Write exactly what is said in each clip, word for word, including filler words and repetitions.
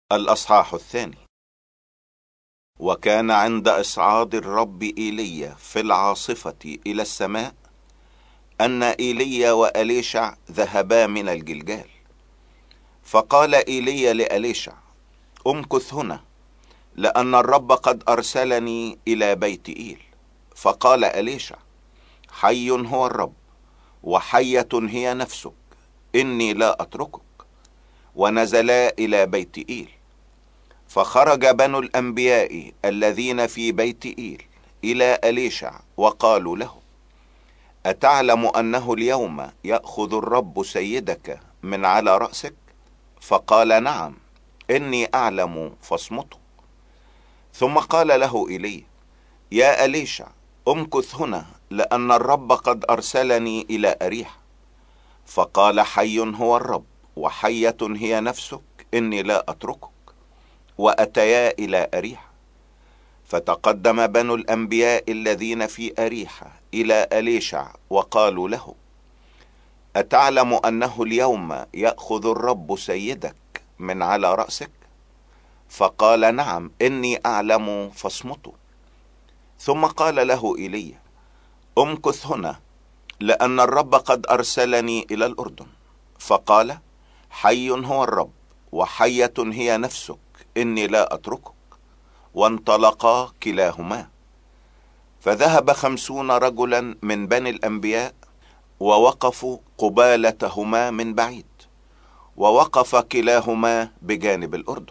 الأصحاح الثاني. وكان عند إصعاد الرب إيليا في العاصفة إلى السماء أن إيليا وأليشع ذهبا من الجلجال. فقال إيليا لأليشع: امكث هنا، لأن الرب قد أرسلني إلى بيت إيل. فقال أليشع: حي هو الرب وحية هي نفسك، إني لا أتركك. ونزلا إلى بيت إيل. فخرج بنو الأنبياء الذين في بيت إيل إلى أليشع وقالوا له: أتعلم أنه اليوم يأخذ الرب سيدك من على رأسك؟ فقال: نعم، إني أعلم، فاصمته. ثم قال له إيليا: يا أليشع، امكث هنا، لأن الرب قد أرسلني إلى أريحة. فقال: حي هو الرب وحية هي نفسك، إني لا أتركك. وأتيا إلى أريحة. فتقدم بنو الأنبياء الذين في أريحة إلى أليشع وقالوا له: أتعلم أنه اليوم يأخذ الرب سيدك من على رأسك؟ فقال: نعم، إني أعلم، فاصمته. ثم قال له إيليا: امكث هنا، لأن الرب قد أرسلني إلى الأردن. فقال: حي هو الرب وحية هي نفسك، إني لا أتركك. وانطلقا كلاهما. فذهب خمسون رجلا من بني الأنبياء ووقفوا قبالتهما من بعيد، ووقف كلاهما بجانب الأردن.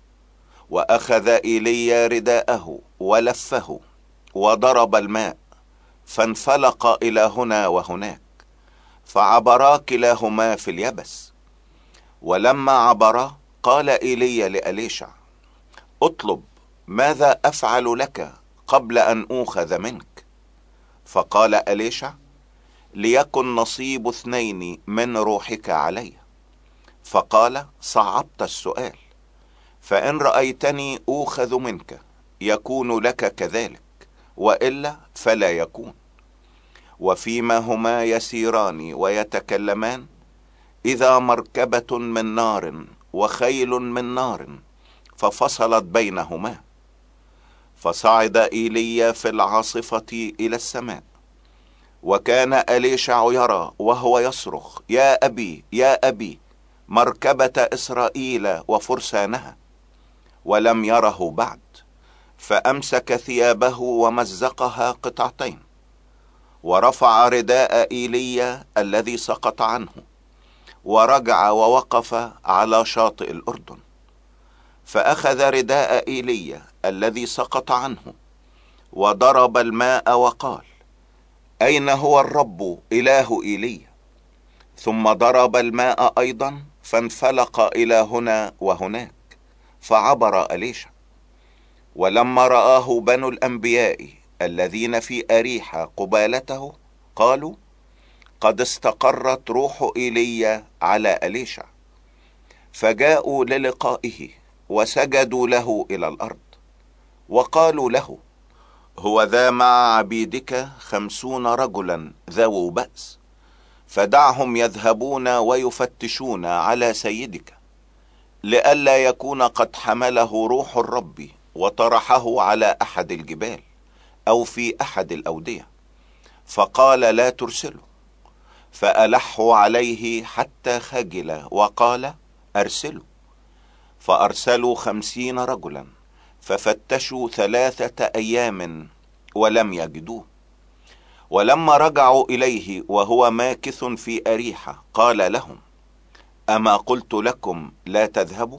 وأخذ إيليا رداءه ولفه وضرب الماء، فانفلق إلى هنا وهناك، فعبرا كلاهما في اليبس. ولما عبرا قال إيليا لأليشع: اطلب ماذا أفعل لك قبل أن أوخذ منك. فقال أليشع: ليكن نصيب اثنين من روحك علي. فقال: صعبت السؤال، فإن رأيتني أوخذ منك يكون لك كذلك، وإلا فلا يكون. وفيما هما يسيران ويتكلمان، إذا مركبة من نار وخيل من نار ففصلت بينهما. فصعد إيليا في العاصفة إلى السماء، وكان أليشع يرى وهو يصرخ: يا أبي، يا أبي، مركبة إسرائيل وفرسانها. ولم يره بعد، فأمسك ثيابه ومزقها قطعتين، ورفع رداء إيليا الذي سقط عنه، ورجع ووقف على شاطئ الأردن. فأخذ رداء إيليا الذي سقط عنه وضرب الماء وقال: أين هو الرب إله إيليا؟ ثم ضرب الماء أيضا، فانفلق إلى هنا وهناك، فعبر أليشع. ولما رآه بنو الأنبياء الذين في أريحة قبالته قالوا: قد استقرت روح إيليا على أليشع. فجاءوا للقائه وسجدوا له إلى الأرض، وقالوا له: هو ذا مع عبيدك خمسون رجلا ذو بأس، فدعهم يذهبون ويفتشون على سيدك، لئلا يكون قد حمله روح الرب وطرحه على أحد الجبال أو في أحد الأودية. فقال: لا ترسله. فألحوا عليه حتى خجل وقال: أرسلوا. فأرسلوا خمسين رجلا، ففتشوا ثلاثة أيام ولم يجدوه. ولما رجعوا إليه وهو ماكث في أريحة قال لهم: أما قلت لكم لا تذهبوا؟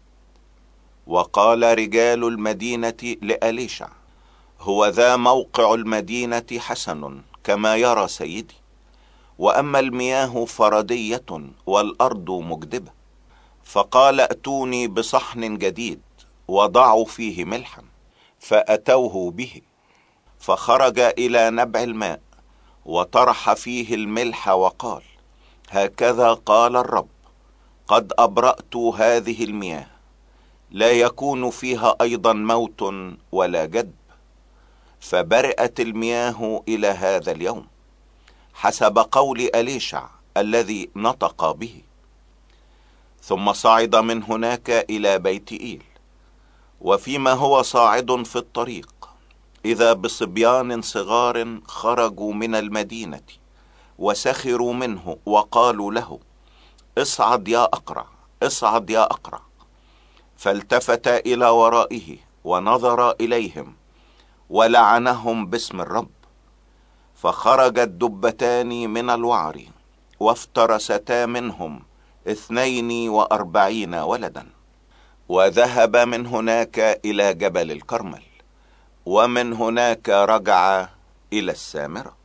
وقال رجال المدينة لأليشع: هو ذا موقع المدينة حسن كما يرى سيدي، وأما المياه فردية والأرض مجدبة. فقال: ائتوني بصحن جديد وضعوا فيه ملحا. فأتوه به، فخرج إلى نبع الماء وطرح فيه الملح وقال: هكذا قال الرب: قد أبرأت هذه المياه، لا يكون فيها أيضا موت ولا جدب. فبرئت المياه إلى هذا اليوم حسب قول أليشع الذي نطق به. ثم صعد من هناك إلى بيت إيل. وفيما هو صاعد في الطريق إذا بصبيان صغار خرجوا من المدينة وسخروا منه وقالوا له: اصعد يا أقرع، اصعد يا أقرع. فالتفت إلى ورائه ونظر إليهم ولعنهم باسم الرب. فخرجت دبتان من الوعر وافترستا منهم اثنين وأربعين ولدا. وذهب من هناك إلى جبل الكرمل، ومن هناك رجع إلى السامرة.